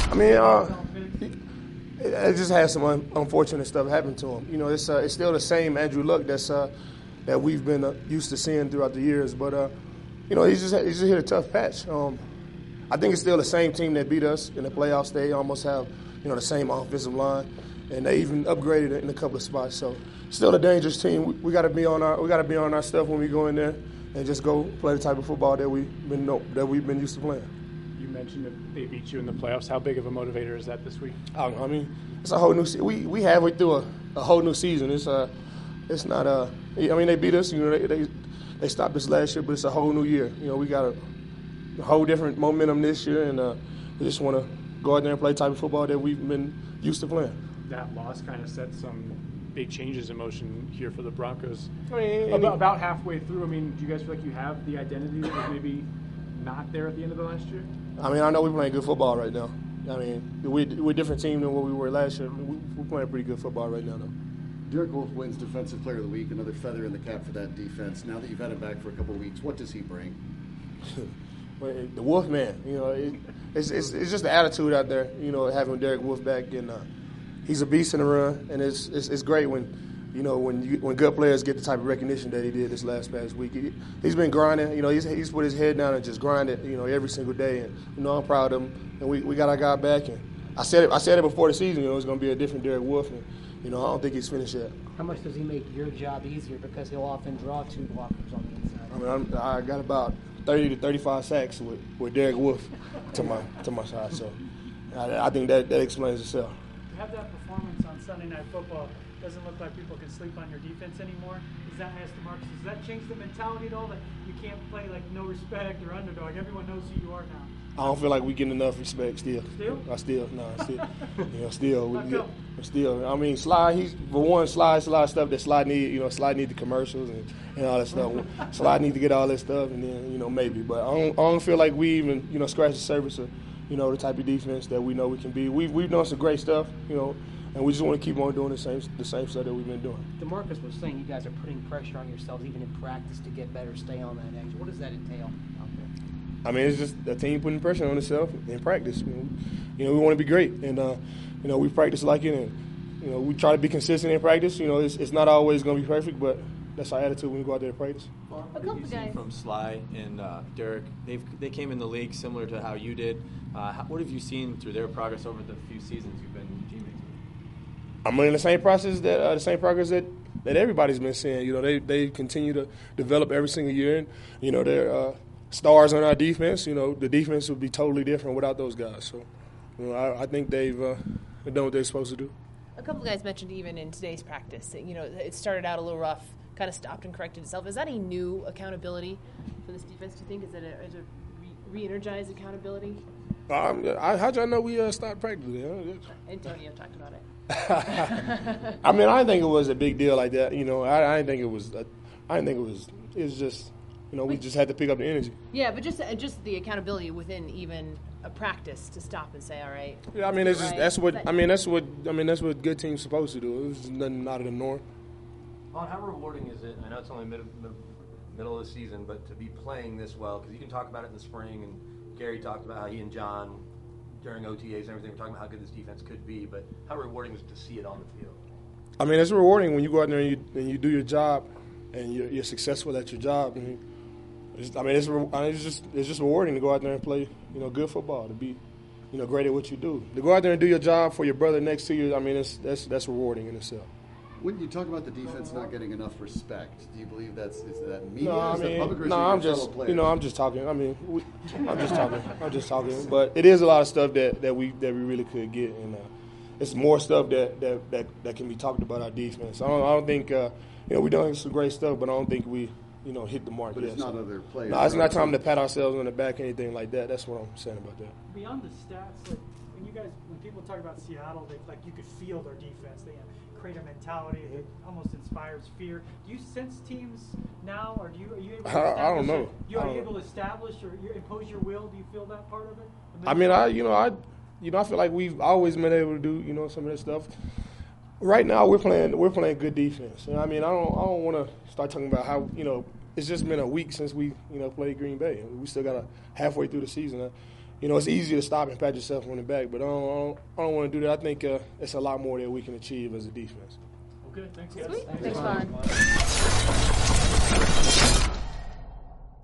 I mean, it just had some unfortunate stuff happen to him. You know, it's still the same Andrew Luck that we've been used to seeing throughout the years. But you know, he's just hit a tough patch. I think it's still the same team that beat us in the playoffs. They almost have, you know, the same offensive line, and they even upgraded it in a couple of spots. So, still a dangerous team. We got to be on our stuff when we go in there and just go play the type of football that we've been used to playing. You mentioned that they beat you in the playoffs. How big of a motivator is that this week? I mean, it's a whole new. We halfway through a whole new season. It's not I mean, they beat us. You know, they stopped us last year, but it's a whole new year. You know, we got a whole different momentum this year, and we just want to go out there and play the type of football that we've been used to playing. That loss kind of set some big changes in motion here for the Broncos. I mean, about halfway through, I mean, do you guys feel like you have the identity that was maybe not there at the end of the last year? I mean, I know we're playing good football right now. I mean, we're a different team than what we were last year. We're playing pretty good football right now, though. Derek Wolfe wins Defensive Player of the Week, another feather in the cap for that defense. Now that you've had him back for a couple of weeks, what does he bring? The Wolf man, you know, it's just the attitude out there, you know, having Derek Wolfe back, and he's a beast in the run, and it's great when, you know, when good players get the type of recognition that he did this past week. He's been grinding, you know, he's put his head down and just grinded, you know, every single day, and you know, I'm proud of him, and we got our guy back, and I said it before the season, you know, it's going to be a different Derek Wolfe, and you know, I don't think he's finished yet. How much does he make your job easier because he'll often draw two blockers on the inside? I mean, I got about 30 to 35 sacks with Derek Wolfe to my side, so I think that explains itself. You have that performance on Sunday Night Football. Doesn't look like people can sleep on your defense anymore. Does that change the mentality at all, that you can't play like no respect or underdog? Everyone knows who you are now. I don't feel like we get enough respect still. Still? I mean, Slide. Slide's a lot of stuff that Slide need. You know, Slide need the commercials and all that stuff. Slide need to get all that stuff, and then, you know, maybe. But I don't feel like we even, you know, scratch the surface of, you know, the type of defense that we know we can be. We've done some great stuff, you know, and we just want to keep on doing the same stuff that we've been doing. DeMarcus was saying you guys are putting pressure on yourselves even in practice to get better, stay on that edge. What does that entail out there? I mean, it's just a team putting pressure on itself in practice. You know, we want to be great, and you know, we practice like it, and you know, we try to be consistent in practice. You know, it's not always going to be perfect, but that's our attitude when we go out there to practice. What have you seen from Sly and Derek? They came in the league similar to how you did. What have you seen through their progress over the few seasons you've been teammates with? I'm in the same progress that everybody's been seeing. You know, they continue to develop every single year, and you know, they're stars on our defense. You know, the defense would be totally different without those guys. So, you know, I think they've done what they're supposed to do. A couple of guys mentioned even in today's practice, you know, it started out a little rough, kind of stopped and corrected itself. Is that a new accountability for this defense, do you think? Is it a re-energized accountability? How'd y'all know we stopped practicing? Antonio talked about it. I mean, I didn't think it was a big deal like that. You know, I didn't think it was. It was just, you know, we just had to pick up the energy. Yeah, but just the accountability within even a practice to stop and say, all right. Yeah, I mean, it's just, that's what good teams supposed to do. It was nothing out of the norm. Vaughn, how rewarding is it? I know it's only middle of the season, but to be playing this well, because you can talk about it in the spring, and Gary talked about how he and John during OTAs and everything were talking about how good this defense could be, but how rewarding is it to see it on the field? I mean, it's rewarding when you go out there and you do your job and you're successful at your job. And it's just rewarding to go out there and play, you know, good football, to be, you know, great at what you do. To go out there and do your job for your brother next to you, I mean, that's rewarding in itself. When you talk about the defense not getting enough respect, do you believe is that media? No, I is that public, or is it I'm your just, fellow players? you know, I'm just talking. I mean, I'm just talking. But it is a lot of stuff that we really could get, and it's more stuff that can be talked about our defense. I don't think, you know, we're doing some great stuff, but I don't think we, you know, hit the mark but yet. But it's not other players. No, it's not time to pat ourselves on the back or anything like that. That's what I'm saying about that. Beyond the stats, like when people talk about Seattle, you could feel their defense. They create a mentality that almost inspires fear. Do you sense teams now, or are you able to establish? I don't know. Are you able to establish or impose your will? Do you feel that part of it? I mean, I feel like we've always been able to do, you know, some of this stuff. Right now, we're playing good defense. I mean, I don't want to start talking about how, you know, it's just been a week since we, you know, played Green Bay, and we still got halfway through the season. you know, it's easy to stop and pat yourself on the back, but I don't want to do that. I think it's a lot more that we can achieve as a defense. Okay, thanks, guys. Sweet. Thanks, Vaughn.